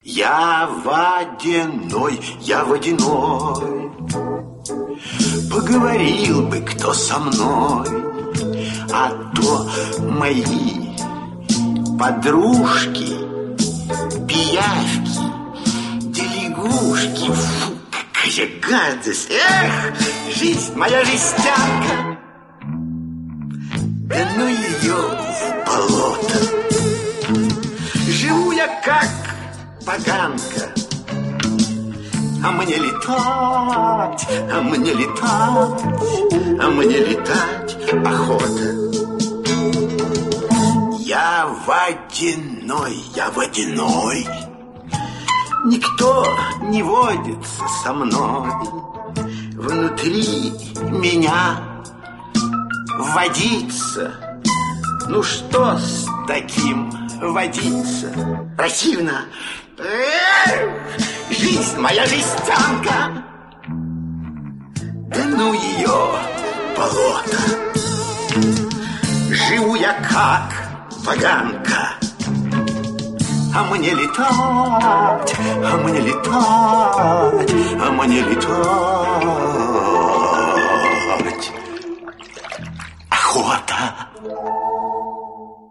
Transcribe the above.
Я водяной, я водяной. Поговорил бы кто со мной, а то мои подружки, пиявки, да лягушки. Фу, какая гадость. Эх, жизнь моя жестянка. Да ну ее в болото. Живу я как поганка. А мне летать, а мне летать, а мне летать охота. Я водяной, я водяной. Никто не водится со мной. Внутри меня водиться. Ну что с таким водиться? Противно. Жизнь моя жестянка. Да ну ее болото. Живу я как поганка. А мне летать, а мне летать, а мне летать.